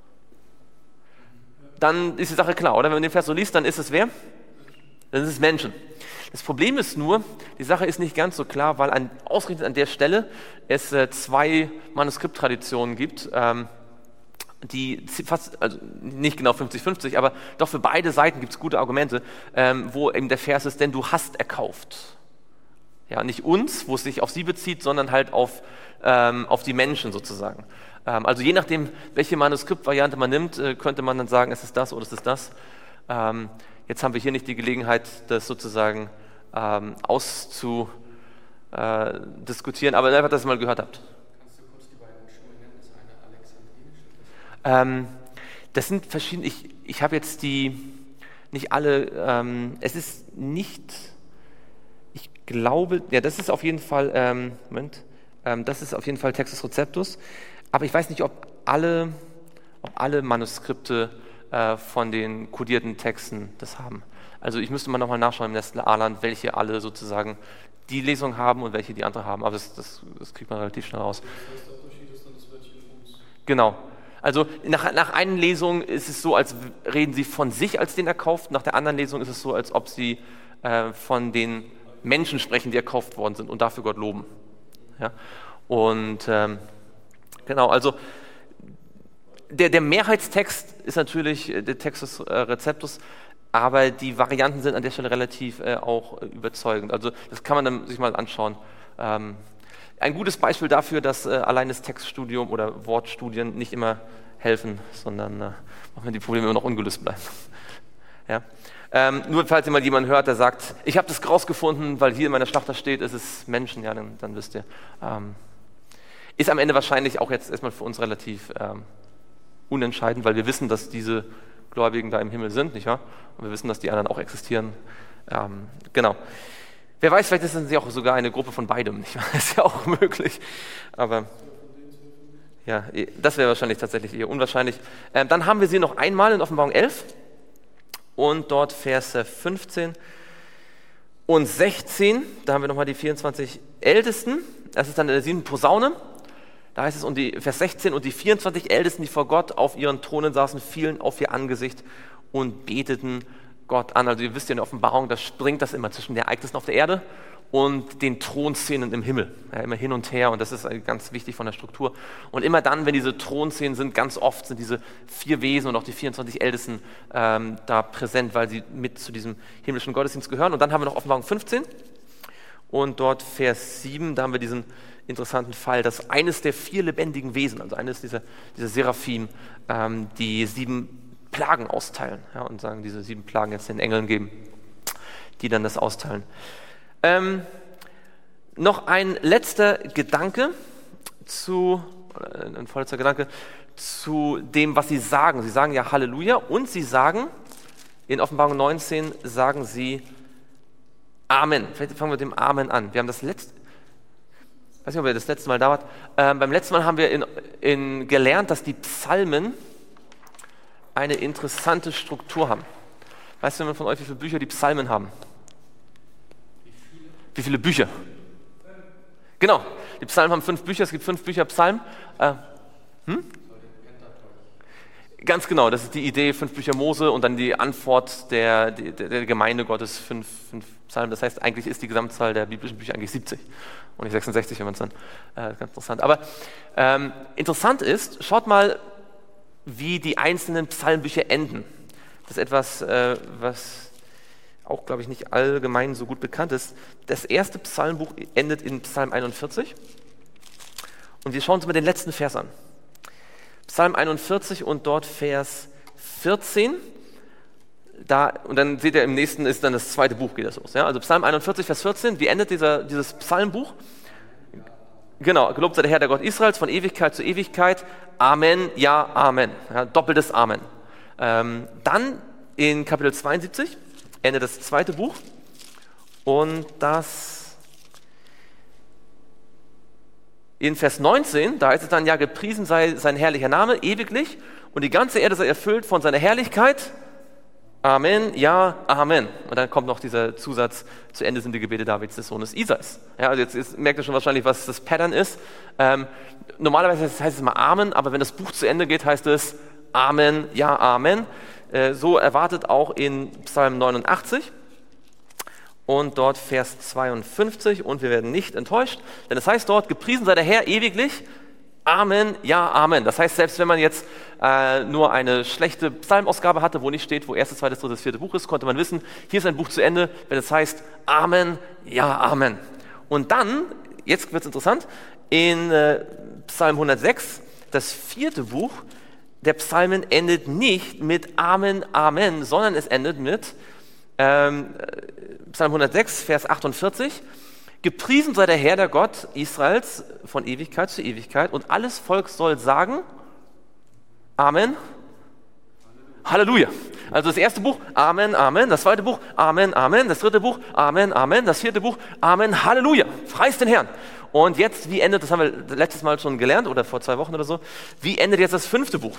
Dann ist die Sache klar, oder? Wenn man den Vers so liest, dann ist es wer? Dann ist es Menschen. Das Problem ist nur, die Sache ist nicht ganz so klar, weil ausgerechnet an der Stelle es 2 Manuskripttraditionen gibt, die fast, also nicht genau 50-50, aber doch für beide Seiten gibt es gute Argumente, wo eben der Vers ist, denn du hast erkauft. Ja, nicht uns, wo es sich auf sie bezieht, sondern halt auf die Menschen sozusagen. Also je nachdem, welche Manuskriptvariante man nimmt, könnte man dann sagen, es ist das oder es ist das. Jetzt haben wir hier nicht die Gelegenheit, das sozusagen auszudiskutieren, aber einfach, dass ihr mal gehört habt. Kannst du kurz die beiden Schulen nennen? Das eine alexandrinische. Das sind verschiedene, ich habe jetzt nicht alle, es ist nicht, ich glaube, ja, das ist auf jeden Fall, das ist auf jeden Fall Textus Receptus, aber ich weiß nicht, ob alle Manuskripte von den kodierten Texten das haben. Also ich müsste mal nochmal nachschauen im Nestle Aland, welche alle sozusagen die Lesung haben und welche die andere haben, aber das kriegt man relativ schnell raus. Das heißt, der Unterschied ist dann das Wörtchen uns. Genau. Also nach einer Lesung ist es so, als reden sie von sich als den Erkauften, nach der anderen Lesung ist es so, als ob sie von den Menschen sprechen, die erkauft worden sind und dafür Gott loben. Ja? Und genau, also der Mehrheitstext ist natürlich der Textus Receptus, aber die Varianten sind an der Stelle relativ auch überzeugend. Also das kann man dann sich mal anschauen. Ein gutes Beispiel dafür, dass allein das Textstudium oder Wortstudien nicht immer helfen, sondern manchmal die Probleme immer noch ungelöst bleiben. Ja? Nur falls ihr mal jemanden hört, der sagt, ich habe das rausgefunden, weil hier in meiner Schlachter steht, es ist Menschen, ja, dann wisst ihr. Ist am Ende wahrscheinlich auch jetzt erstmal für uns relativ unentscheidend, weil wir wissen, dass diese Gläubigen da im Himmel sind, nicht wahr? Und wir wissen, dass die anderen auch existieren. Genau. Wer weiß, vielleicht ist es ja auch sogar eine Gruppe von beidem, nicht wahr? Ist ja auch möglich. Aber ja, das wäre wahrscheinlich tatsächlich eher unwahrscheinlich. Dann haben wir sie noch einmal in Offenbarung 11 und dort Verse 15 und 16. Da haben wir nochmal die 24 Ältesten. Das ist dann in der 7. Posaune. Da heißt es, Vers 16, und die 24 Ältesten, die vor Gott auf ihren Thronen saßen, fielen auf ihr Angesicht und beteten Gott an. Also ihr wisst ja in der Offenbarung, da springt das immer zwischen den Ereignissen auf der Erde und den Thronszenen im Himmel. Ja, immer hin und her, und das ist ganz wichtig von der Struktur. Und immer dann, wenn diese Thronszenen sind, ganz oft sind diese 4 Wesen und auch die 24 Ältesten da präsent, weil sie mit zu diesem himmlischen Gottesdienst gehören. Und dann haben wir noch Offenbarung 15 und dort Vers 7, da haben wir diesen interessanten Fall, dass eines der 4 lebendigen Wesen, also eines dieser Seraphim, die 7 Plagen austeilen, ja, und sagen, diese 7 Plagen jetzt den Engeln geben, die dann das austeilen. Noch ein letzter Gedanke ein vorletzter Gedanke zu dem, was sie sagen. Sie sagen ja Halleluja und sie sagen, in Offenbarung 19 sagen sie Amen. Vielleicht fangen wir mit dem Amen an. Wir haben ich weiß nicht, ob ihr das letzte Mal da wart. Beim letzten Mal haben wir gelernt, dass die Psalmen eine interessante Struktur haben. Weiß jemand von euch, wie viele Bücher die Psalmen haben? Wie viele Bücher? Genau, die Psalmen haben 5 Bücher, es gibt 5 Bücher Psalmen. Ganz genau, das ist die Idee, 5 Bücher Mose und dann die Antwort der Gemeinde Gottes, 5 Psalmen. Das heißt, eigentlich ist die Gesamtzahl der biblischen Bücher eigentlich 70 und nicht 66, wenn man es dann, ganz interessant. Aber interessant ist, schaut mal, wie die einzelnen Psalmbücher enden. Das ist etwas, was auch, glaube ich, nicht allgemein so gut bekannt ist. Das erste Psalmbuch endet in Psalm 41 und wir schauen uns mal den letzten Vers an. Psalm 41 und dort Vers 14. Und dann seht ihr, im nächsten ist dann das zweite Buch, geht das los. Ja? Also Psalm 41, Vers 14, wie endet dieses Psalmbuch? Genau, gelobt sei der Herr, der Gott Israels, von Ewigkeit zu Ewigkeit. Amen, ja, Amen. Ja, doppeltes Amen. Dann in Kapitel 72 endet das zweite Buch und das in Vers 19, da heißt es dann, ja, gepriesen sei sein herrlicher Name ewiglich und die ganze Erde sei erfüllt von seiner Herrlichkeit. Amen, ja, Amen. Und dann kommt noch dieser Zusatz, zu Ende sind die Gebete Davids, des Sohnes Isais. Ja, also jetzt merkt ihr schon wahrscheinlich, was das Pattern ist. Normalerweise heißt es mal Amen, aber wenn das Buch zu Ende geht, heißt es Amen, ja, Amen. So erwartet auch in Psalm 89 und dort Vers 52 und wir werden nicht enttäuscht, denn es heißt dort, gepriesen sei der Herr ewiglich, Amen, ja, Amen. Das heißt, selbst wenn man jetzt nur eine schlechte Psalmausgabe hatte, wo nicht steht, wo 1., 2., 3., 4. Buch ist, konnte man wissen, hier ist ein Buch zu Ende, wenn es heißt Amen, ja, Amen. Und dann, jetzt wird es interessant, in Psalm 106, das 4. Buch der Psalmen endet nicht mit Amen, Amen, sondern es endet mit Psalm 106, Vers 48. Gepriesen sei der Herr, der Gott Israels, von Ewigkeit zu Ewigkeit und alles Volk soll sagen Amen, Halleluja. Also das erste Buch, Amen, Amen. Das zweite Buch, Amen, Amen. Das dritte Buch, Amen, Amen. Das 4. Buch, Amen, Halleluja. Preist den Herrn. Und jetzt, wie endet, das haben wir letztes Mal schon gelernt oder vor 2 Wochen oder so, wie endet jetzt das 5. Buch?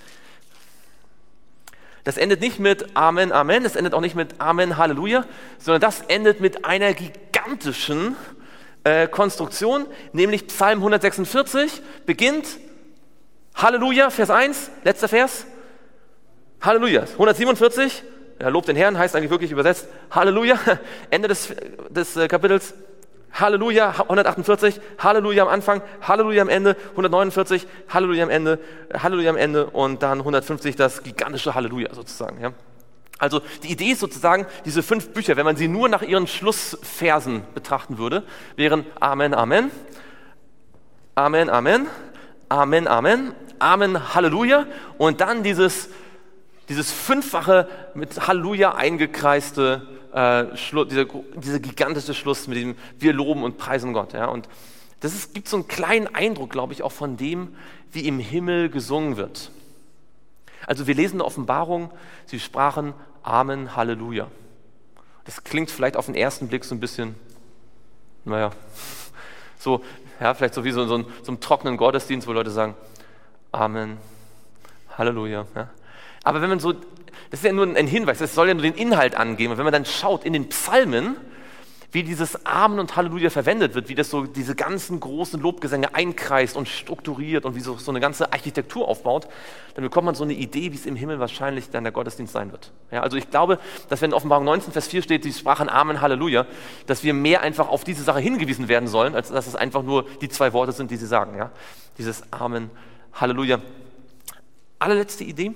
Das endet nicht mit Amen, Amen, das endet auch nicht mit Amen, Halleluja, sondern das endet mit einer gigantischen Konstruktion, nämlich Psalm 146 beginnt Halleluja, Vers 1, letzter Vers, Halleluja. 147, ja, Lob den Herrn, heißt eigentlich wirklich übersetzt Halleluja, Ende des Kapitels, Halleluja, 148, Halleluja am Anfang, Halleluja am Ende, 149, Halleluja am Ende und dann 150 das gigantische Halleluja sozusagen. Ja. Also die Idee ist sozusagen, diese 5 Bücher, wenn man sie nur nach ihren Schlussversen betrachten würde, wären Amen, Amen, Amen, Amen, Amen, Amen, Amen, Halleluja und dann dieses 5-fache mit Halleluja eingekreiste dieser gigantische Schluss mit dem wir loben und preisen Gott. Ja? Und gibt so einen kleinen Eindruck, glaube ich, auch von dem, wie im Himmel gesungen wird. Also wir lesen in der Offenbarung, sie sprachen Amen, Halleluja. Das klingt vielleicht auf den ersten Blick so ein bisschen, naja, so, ja, vielleicht so wie so einem trockenen Gottesdienst, wo Leute sagen Amen, Halleluja. Ja? Aber wenn man so, das ist ja nur ein Hinweis, das soll ja nur den Inhalt angeben. Und wenn man dann schaut in den Psalmen, wie dieses Amen und Halleluja verwendet wird, wie das so diese ganzen großen Lobgesänge einkreist und strukturiert und wie so eine ganze Architektur aufbaut, dann bekommt man so eine Idee, wie es im Himmel wahrscheinlich dann der Gottesdienst sein wird. Ja, also ich glaube, dass wenn in Offenbarung 19, Vers 4 steht, die sprachen Amen, Halleluja, dass wir mehr einfach auf diese Sache hingewiesen werden sollen, als dass es einfach nur die 2 Worte sind, die sie sagen. Ja? Dieses Amen, Halleluja. Allerletzte Idee.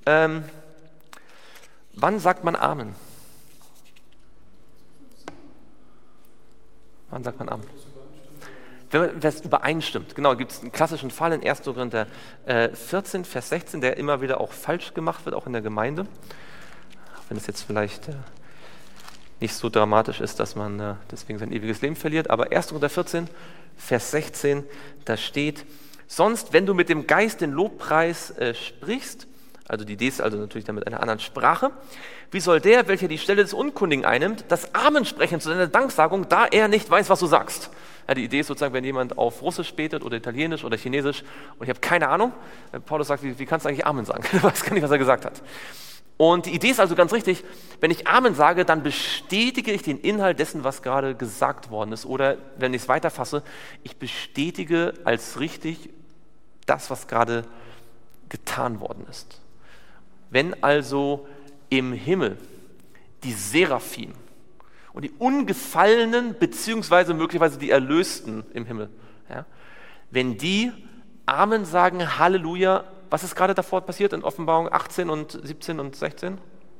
Wann sagt man Amen? Wann sagt man Amen? wenn es übereinstimmt. Genau, gibt es einen klassischen Fall in 1. Korinther 14, Vers 16, der immer wieder auch falsch gemacht wird, auch in der Gemeinde. Auch wenn es jetzt vielleicht nicht so dramatisch ist, dass man deswegen sein ewiges Leben verliert. Aber 1. Korinther 14, Vers 16, da steht: Sonst, wenn du mit dem Geist den Lobpreis sprichst, also die Idee ist also natürlich dann mit einer anderen Sprache, wie soll der, welcher die Stelle des Unkundigen einnimmt, das Amen sprechen zu deiner Danksagung, da er nicht weiß, was du sagst? Ja, die Idee ist sozusagen, wenn jemand auf Russisch betet oder Italienisch oder Chinesisch und ich habe keine Ahnung, Paulus sagt, wie kannst du eigentlich Amen sagen? Ich weiß gar nicht, was er gesagt hat. Und die Idee ist also ganz richtig, wenn ich Amen sage, dann bestätige ich den Inhalt dessen, was gerade gesagt worden ist. Oder wenn ich es weiterfasse, ich bestätige als richtig das, was gerade getan worden ist. Wenn also im Himmel die Seraphim und die Ungefallenen beziehungsweise möglicherweise die Erlösten im Himmel, ja, wenn die Amen sagen, Halleluja, was ist gerade davor passiert in Offenbarung 18 und 17 und 16?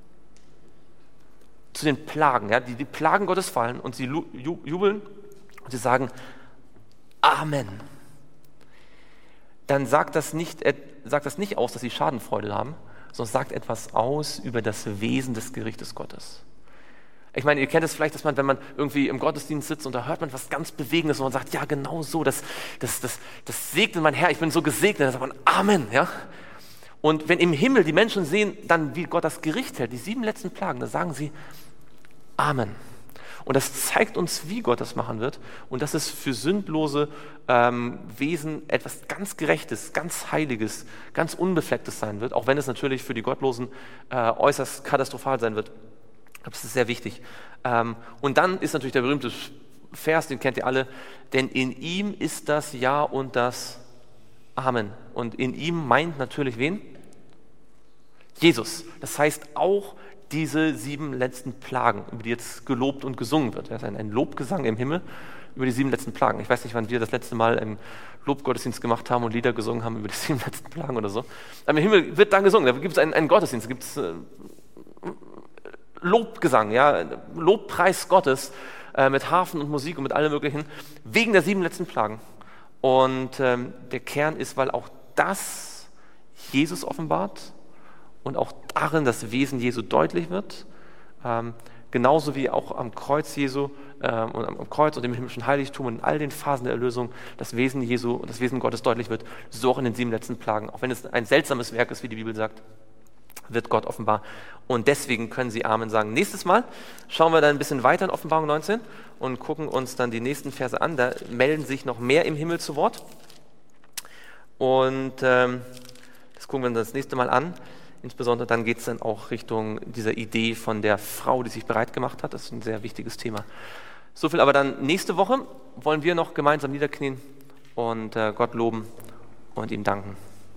Zu den Plagen, ja, die Plagen Gottes fallen und sie jubeln und sie sagen Amen. Dann sagt das nicht aus, dass sie Schadenfreude haben, sondern sagt etwas aus über das Wesen des Gerichtes Gottes. Ich meine, ihr kennt es vielleicht, dass man, wenn man irgendwie im Gottesdienst sitzt und da hört man was ganz Bewegendes und man sagt, ja genau so, das segne mein Herr, ich bin so gesegnet, dann sagt man Amen. Ja? Und wenn im Himmel die Menschen sehen, dann wie Gott das Gericht hält, die 7 letzten Plagen, da sagen sie Amen. Und das zeigt uns, wie Gott das machen wird und dass es für sündlose Wesen etwas ganz Gerechtes, ganz Heiliges, ganz Unbeflecktes sein wird, auch wenn es natürlich für die Gottlosen äußerst katastrophal sein wird. Ich glaube, das ist sehr wichtig. Und dann ist natürlich der berühmte Vers, den kennt ihr alle, denn in ihm ist das Ja und das Amen. Und in ihm meint natürlich wen? Jesus. Das heißt auch diese 7 letzten Plagen, über die jetzt gelobt und gesungen wird. Das ist ein Lobgesang im Himmel über die 7 letzten Plagen. Ich weiß nicht, wann wir das letzte Mal einen Lobgottesdienst gemacht haben und Lieder gesungen haben über die 7 letzten Plagen oder so. Aber im Himmel wird dann gesungen, da gibt es einen Gottesdienst, da gibt es Lobgesang, ja, Lobpreis Gottes mit Harfen und Musik und mit allem Möglichen, wegen der 7 letzten Plagen. Und der Kern ist, weil auch das Jesus offenbart und auch darin das Wesen Jesu deutlich wird, genauso wie auch am Kreuz Jesu und am Kreuz und im himmlischen Heiligtum und in all den Phasen der Erlösung das Wesen Jesu und das Wesen Gottes deutlich wird, so auch in den 7 letzten Plagen. Auch wenn es ein seltsames Werk ist, wie die Bibel sagt, wird Gott offenbar. Und deswegen können sie Amen sagen. Nächstes Mal schauen wir dann ein bisschen weiter in Offenbarung 19 und gucken uns dann die nächsten Verse an. Da melden sich noch mehr im Himmel zu Wort. Und das gucken wir uns das nächste Mal an. Insbesondere dann geht es dann auch Richtung dieser Idee von der Frau, die sich bereit gemacht hat. Das ist ein sehr wichtiges Thema. So viel aber dann nächste Woche wollen wir noch gemeinsam niederknien und Gott loben und ihm danken.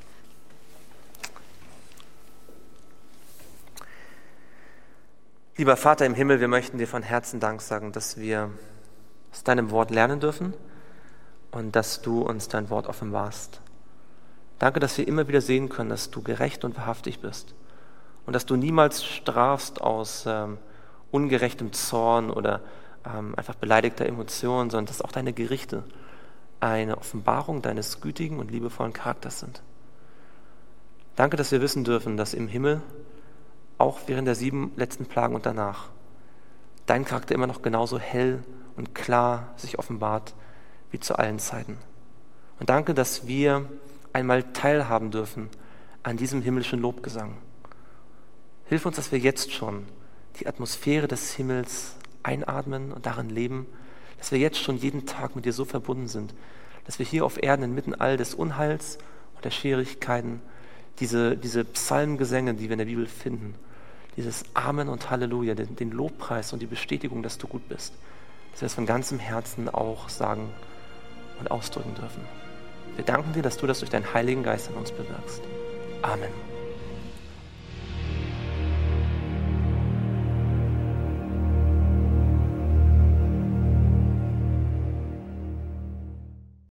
Lieber Vater im Himmel, wir möchten dir von Herzen Dank sagen, dass wir aus deinem Wort lernen dürfen und dass du uns dein Wort offenbarst. Danke, dass wir immer wieder sehen können, dass du gerecht und wahrhaftig bist und dass du niemals strafst aus ungerechtem Zorn oder einfach beleidigter Emotion, sondern dass auch deine Gerichte eine Offenbarung deines gütigen und liebevollen Charakters sind. Danke, dass wir wissen dürfen, dass im Himmel auch während der 7 letzten Plagen und danach dein Charakter immer noch genauso hell und klar sich offenbart wie zu allen Zeiten. Und danke, dass wir einmal teilhaben dürfen an diesem himmlischen Lobgesang. Hilf uns, dass wir jetzt schon die Atmosphäre des Himmels einatmen und darin leben, dass wir jetzt schon jeden Tag mit dir so verbunden sind, dass wir hier auf Erden inmitten all des Unheils und der Schwierigkeiten diese Psalmgesänge, die wir in der Bibel finden, dieses Amen und Halleluja, den Lobpreis und die Bestätigung, dass du gut bist, dass wir das von ganzem Herzen auch sagen und ausdrücken dürfen. Wir danken dir, dass du das durch deinen Heiligen Geist in uns bewirkst. Amen.